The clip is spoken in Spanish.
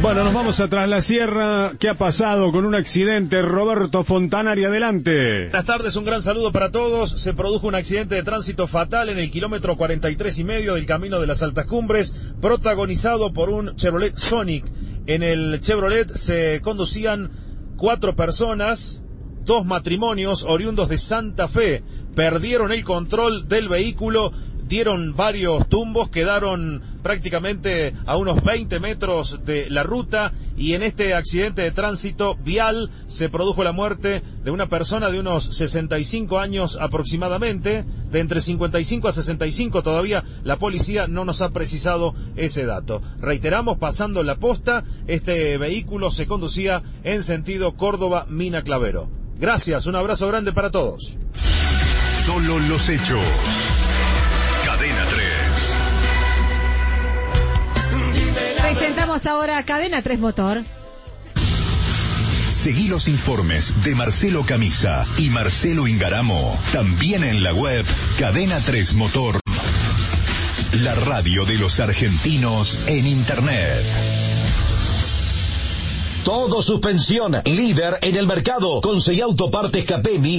Bueno, nos vamos a Tras la Sierra. ¿Qué ha pasado con un accidente? Roberto Fontanari, adelante. Buenas tardes, un gran saludo para todos. Se produjo un accidente de tránsito fatal en el kilómetro 43,5 del Camino de las Altas Cumbres, protagonizado por un Chevrolet Sonic. En el Chevrolet se conducían 4 personas, 2 matrimonios oriundos de Santa Fe. Perdieron el control del vehículo, dieron varios tumbos, quedaron prácticamente a unos 20 metros de la ruta, y en este accidente de tránsito vial se produjo la muerte de una persona de unos 65 años aproximadamente, de entre 55 a 65, todavía la policía no nos ha precisado ese dato. Reiteramos, pasando la posta, este vehículo se conducía en sentido Córdoba-Mina Clavero. Gracias, un abrazo grande para todos. Solo los hechos. Cadena 3. Presentamos ahora Cadena 3 Motor. Seguí los informes de Marcelo Camisa y Marcelo Ingaramo también en la web Cadena 3 Motor, la radio de los argentinos en Internet. Todo suspensión, líder en el mercado. Conseguí Autopartes Capemi